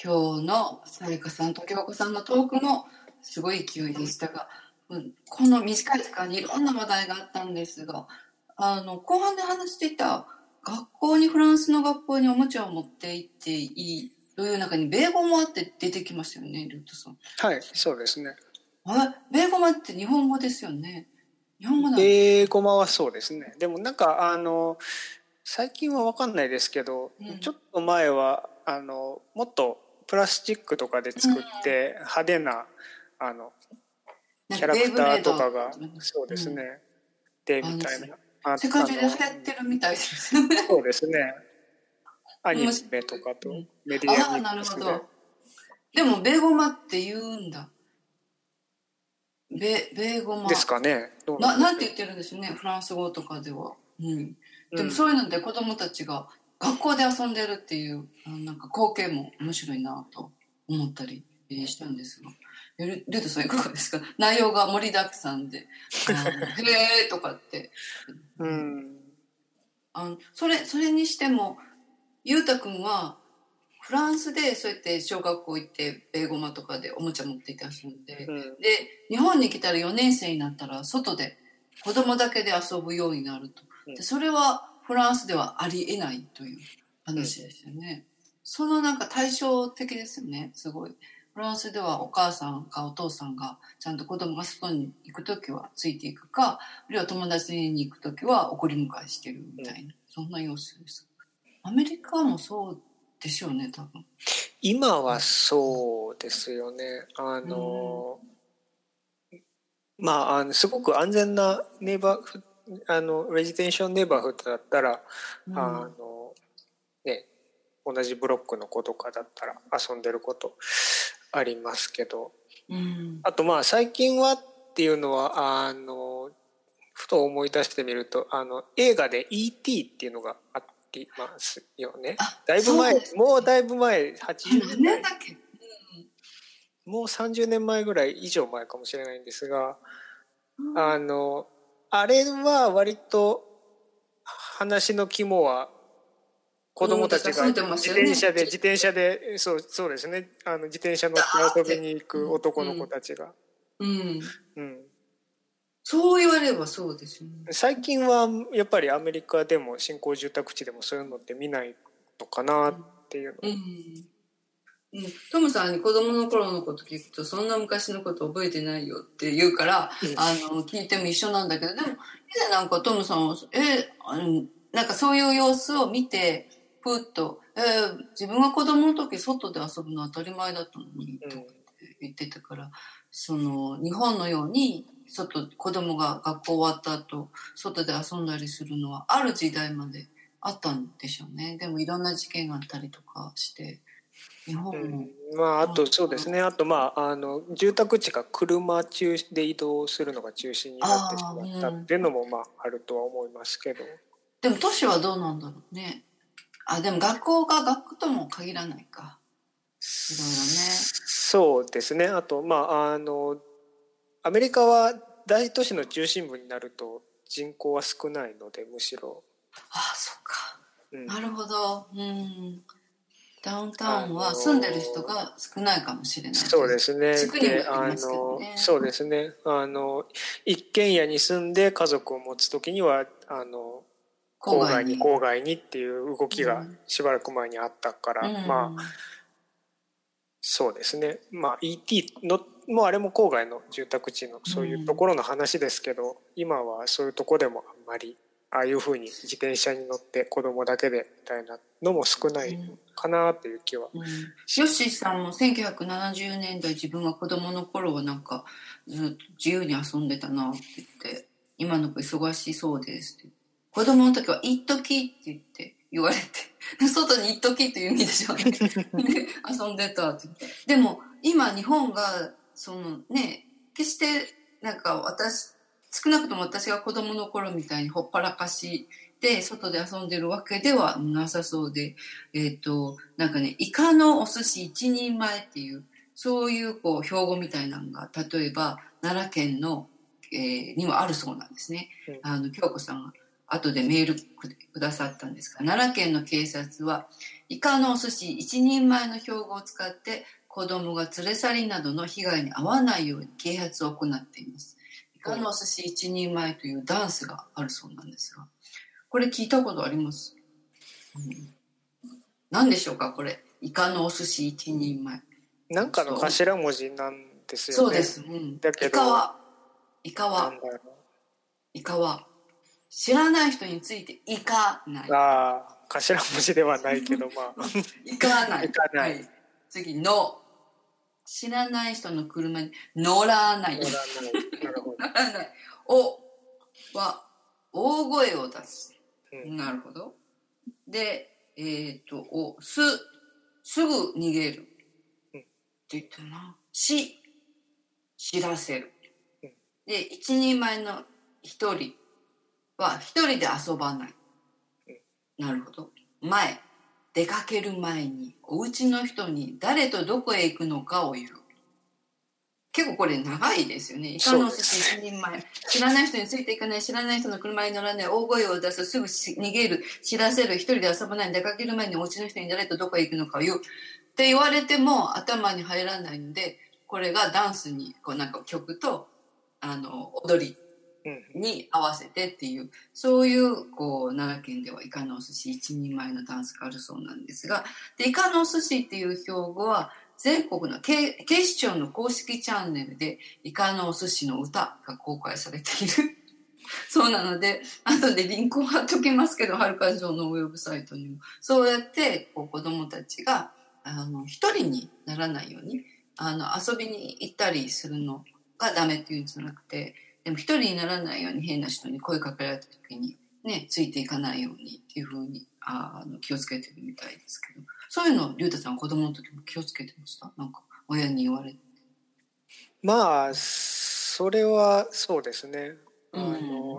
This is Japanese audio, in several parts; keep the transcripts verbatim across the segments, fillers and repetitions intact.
今日のさやかさんと京子さんのトークもすごい勢いでしたが、うん、この短い時間にいろんな話題があったんですが、あの後半で話していた学校にフランスの学校におもちゃを持って行っていいという中にベーゴマって出てきましたよね、ルートさん。 はい、そうですね。 あ、ベーゴマって日本語ですよね。日本語なんベーゴマはそうですね。でもなんかあの最近は分かんないですけど、うん、ちょっと前はあのもっとプラスチックとかで作って派手な、うん、あのキャラクターとかがそうですね、うん、でみたいな世界中で流行ってるみたいですよね。 そうですね。アニメとかとメディアミックスで。 ああ、なるほど。でもベーゴマって言うんだ。ベベーゴマですかね。 どうなんな、なんて言ってるんですよね、フランス語とかでは。うん。でもそういうので子供たちが学校で遊んでるっていうなんか光景も面白いなと思ったりしたんですが、ルルートさんいかがですか？内容が盛りだくさんで、へーとかって。 うん。 あのそれそれにしてもゆうたくんはフランスでそうやって小学校行ってベーゴマとかでおもちゃ持っていて遊んで、うん、で日本に来たらよねん生になったら外で子供だけで遊ぶようになると、うん、でそれはフランスではありえないという話ですよね、うん、そのなんか対照的ですよね。すごいフランスではお母さんかお父さんがちゃんと子供が外に行くときはついていくか、あるいは友達に行くときは送り迎えしてるみたいな、うん、そんな様子です。アメリカもそうでしょうね、多分。 今はそうですよね。あの、うん、まあ、あのすごく安全なネイバーフあのレジデンションネイバーフッドだったら、うん、あのね、同じブロックの子とかだったら遊んでることありますけど、うん、あとまあ最近はっていうのはあのふと思い出してみると、あの映画で イーティー っていうのがあっていますよね。だいぶ前、もうだいぶ前、はちじゅうねんだい、うん、もうさんじゅうねんまえぐらい以上前かもしれないんですが、うん、あのあれは割と話の肝は子供たちが自転車で自転車でそうそうですね、あの自転車乗って遊びに行く男の子たちが、 うんうんうん、そう言われればそうですよね。 最近はやっぱりアメリカでも新興住宅地でもそういうのって見ないのかなっていうの、うんうんうん、トムさんに子供の頃のこと聞くとそんな昔のこと覚えてないよって言うから、うん、あの聞いても一緒なんだけど、でも以前なんかトムさんはえあのなんかそういう様子を見てふっと、えー、自分が子供の時外で遊ぶのは当たり前だったのに、うん、と言ってたから、その日本のように外子供が学校終わった後外で遊んだりするのはある時代まであったんでしょうね。でもいろんな事件があったりとかして日本も、 うん、まああとそうですね、あとまああの住宅地が車中で移動するのが中心になってしまったっていうのもまああるとは思いますけど、 でも都市はどうなんだろうね。あ、でも学校が学区とも限らないか。いろいろね。 そうですね。あとまああのアメリカは大都市の中心部になると人口は少ないので、むしろ。 ああ、そっか、うん、なるほど。うん。ダウンタウンは住んでる人が少ないかもしれない。 そうですね。 地区にもよりますけどね。 そうですね。あの一軒家に住んで家族を持つときにはあの郊外に郊外にっていう動きがしばらく前にあったから、うん、まあそうですね。まあ イーティー のもうあれも郊外の住宅地のそういうところの話ですけど、うん、今はそういうところでもあんまりああいうふうに自転車に乗って子供だけでみたいなのも少ないかなっていう気は、うんうん、 ヨッシーさんもせんきゅうひゃくななじゅうねんだい自分が子供の頃はなんかずっと自由に遊んでたなって言って、今の子忙しそうですって、子供の時は一時って言って言われて、外に一時っていう意味でしょうね。で遊んでたって言って。でも今日本がそのね、決してなんか私少なくとも私が子供の頃みたいにほっぱらかしで外で遊んでるわけではなさそうで、えっとなんかね、イカのお寿司一人前っていうそういうこう標語みたいなのが例えば奈良県の、えー、にもあるそうなんですね。あの京子さんが後でメールくださったんですが、奈良県の警察はイカのお寿司一人前の標語を使って子供が連れ去りなどの被害に遭わないように啓発を行っています。イカのお寿司一人前というダンスがあるそうなんですが、これ聞いたことあります、うん、何でしょうかこれ。イカのお寿司一人前、 なんかの頭文字なんですよね。 そうです、うん、 だけどイカはイカはイカは知らない人についていかない。 ああ、頭文字ではないけどまあいかない。 いかない、 はい、次の知らない人の車に乗らない。 乗らない。なるほど。 乗らない。おは大声を出す。うん、なるほど。で、えっ、ー、と、おすすぐ逃げる。うん、って言ったな。し知らせる。うん、で、一人前の一人は一人で遊ばない。うん、なるほど。前。出かける前にお家の人に誰とどこへ行くのかを言う。結構これ長いですよね。イカのお寿司一人前。知らない人についていかない。知らない人の車に乗らない。大声を出す。すぐ逃げる。知らせる。一人で遊ばない。出かける前にお家の人に誰とどこへ行くのかを言う。って言われても頭に入らないので、これがダンスにこうなんか曲とあの踊りに合わせてっていう、そういうこう奈良県ではイカのお寿司一人前のダンスがあるそうなんですが、でイカのお寿司っていう標語は全国の 警, 警視庁の公式チャンネルでイカのお寿司の歌が公開されているそうなので、後でリンクを貼っときますけど、はるか城のウェブサイトにもそうやってこう子どもたちがあの一人にならないようにあの遊びに行ったりするのがダメっていうんじゃなくて、でも一人にならないように変な人に声かけられた時にねついていかないようにっていう風にあの気をつけてるみたいですけど、そういうの龍太さん子供の時も気をつけてました？なんか親に言われて。 まあそれはそうですね、あの、うん、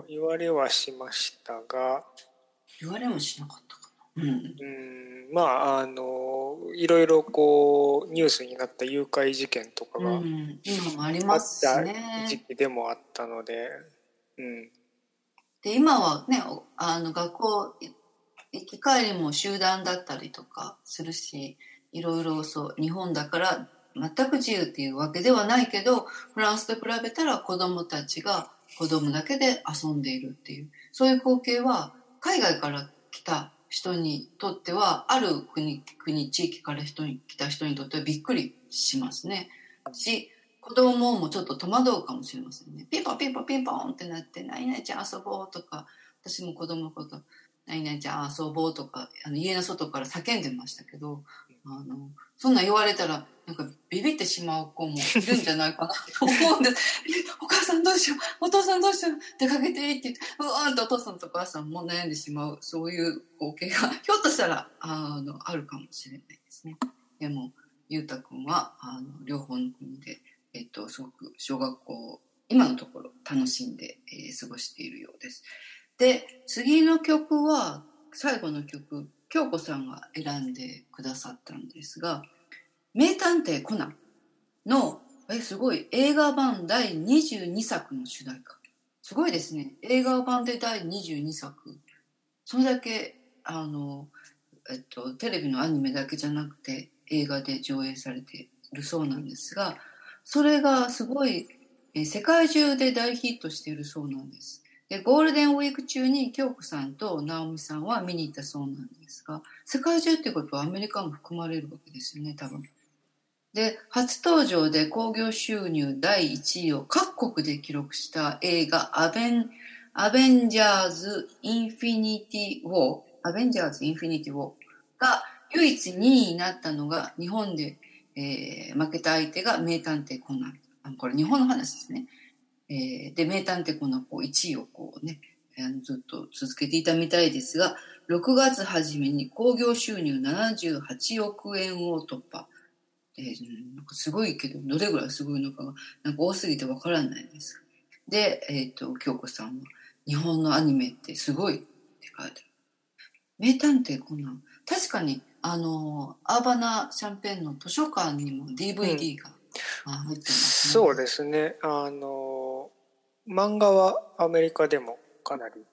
言われはしましたが、 言われもしなかったかな。うん、 うんまああのいろいろこうニュースになった誘拐事件とかが、うん、 今もありますしね。 あった時期でもあったので、うん、 で今はねあの学校行き帰りも集団だったりとかするし、いろいろそう日本だから全く自由っていうわけではないけど、フランスと比べたら子どもたちが子どもだけで遊んでいるっていう、そういう光景は海外から来た人にとっては、ある国国地域から人に来た人にとってはびっくりしますねし、子供もちょっと戸惑うかもしれませんね。ピンポンピンポンピンポンってなって「何々ちゃん遊ぼう」とか、私も子供のこと「何々ちゃん遊ぼう」とかあの家の外から叫んでましたけど、あのそんな言われたらなんかビビってしまう子もいるんじゃないかなと思うんですお母さんどうしよう、お父さんどうしよう、出かけていいって言ってうわーんとお父さんとお母さんも悩んでしまう、そういう光景がひょっとしたらあのあるかもしれないですね。でもゆうたくんはあの両方の国で、えっと、すごく小学校今のところ楽しんで、えー、過ごしているようです。で次の曲は最後の曲京子さんが選んでくださったんですが、名探偵コナンのえすごい映画版だいにじゅうにさくの主題歌、すごいですね。映画版でだいにじゅうにさく、それだけあの、えっと、テレビのアニメだけじゃなくて映画で上映されているそうなんですが、それがすごいえ世界中で大ヒットしているそうなんです。でゴールデンウィーク中に京子さんと直美さんは見に行ったそうなんですが、世界中ってことはアメリカも含まれるわけですよね多分。で初登場で興行収入だいいちいを各国で記録した映画アベンアベンジャーズ・インフィニティ・ウォーアベンジャーズ・インフィニティ・ウォーが唯一にいになったのが日本で、えー、負けた相手が名探偵コナン。あこれ日本の話ですね。えー、で名探偵コナンこういちいをこうねあのずっと続けていたみたいですが、ろくがつ初めに興行収入ななじゅうはちおくえんを突破。えー、なんかすごいけどどれぐらいすごいのかがなんか多すぎてわからないです。で、えっと京子さんは日本のアニメってすごいって書いてある。名探偵コナン、確かにあのアーバナシャンペーンの図書館にも ディーブイディー が、うん、入ってますね。 そうですね、あの漫画はアメリカでもかなり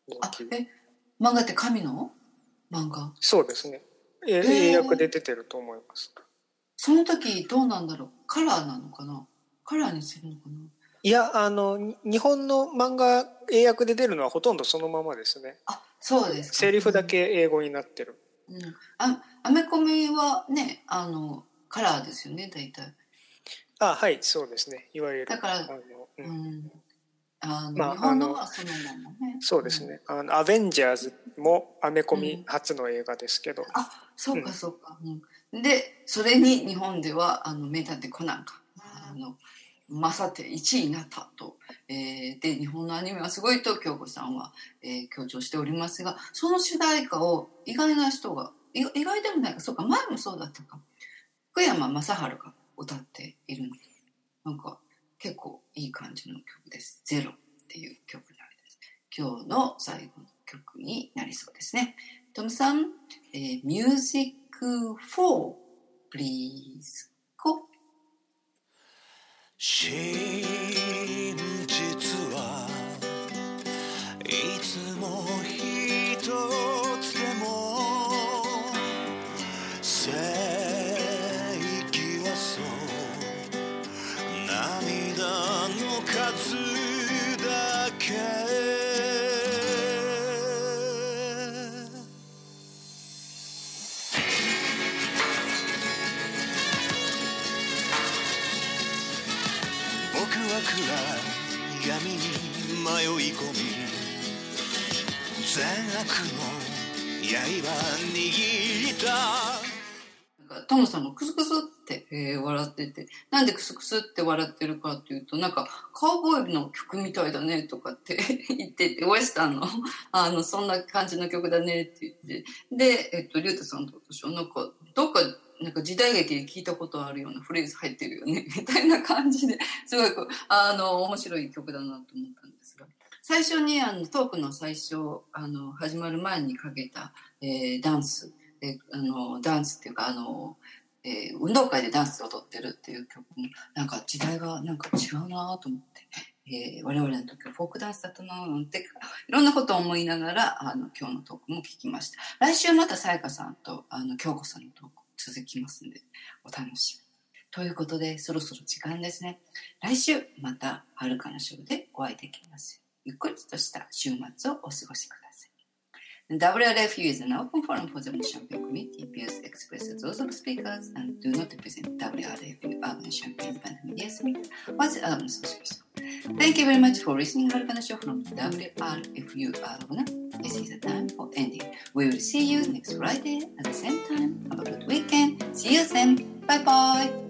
人気。 あ、え、漫画って紙の漫画？ そうですね。え英訳で出てると思います。 その時どうなんだろう、カラーなのかな、カラーにするのかな。 いや、あの日本の漫画英訳で出るのはほとんどそのままですね。 あ、そうですか。 セリフだけ英語になってる。 うん、あ、アメコミはね、あのカラーですよね、大体。 あ、はい、そうですね。いわゆるだから、 あの、うん、 うん、あの、 まあ、 日本のはそのままね。 そうですね。あのアベンジャーズもアメコミ初の映画ですけど。うん、 あ、そうかそうか。うん、で、それに日本ではあの名探偵コナンがあの勝っていちいになったと、えー、で日本のアニメはすごいと京子さんは、えー、強調しておりますが、その主題歌を意外な人が、意外でもないか、そうか、前もそうだったか、福山雅治が歌っているの。なんか結構いい感じの曲です。ゼロっていう曲になります。今日の最後の曲になりそうですね。トムさん、えー、ミュージックフォー please go。 真実はいつも一つでも正義はそう涙の数だけ暗闇に迷い込み善悪の刃握ったトムさんもクスクスって、えー、笑ってて、なんでクスクスって笑ってるかっていうと、なんかカウボーイの曲みたいだねとかって言ってて、ウエスタンのあのそんな感じの曲だねって言って、で、えっとリュウタさんと私はなんかどっかなんか時代劇で聞いたことあるようなフレーズ入ってるよねみたいな感じで、すごいあの面白い曲だなと思ったんですが、最初にあのトークの最初あの始まる前にかけた、えー、ダンスで、あのダンスっていうかあの、えー、運動会でダンスで踊ってるっていう曲もなんか時代がなんか違うなと思って、えー、我々の時はフォークダンスだったななんていろんなことを思いながらあの今日のトークも聞きました。来週またさやかさんとあの京子さんのトーク続きますのでお楽しみということで、そろそろ時間ですね。来週またはるかなショーでお会いできます。ゆっくりとした週末をお過ごしください。ダブリューアールエフユーis an open forum for the Champaign community. Views expressed as those of speakers and do not represent ダブリューアールエフユーUrban Champaign Independent Media Center or the Urban Association. Thank you very much for listening to Harukana Show from ダブリューアールエフユー Aruna. This is the time for ending. We will see you next Friday at the same time. Have a good weekend. See you then. Bye bye.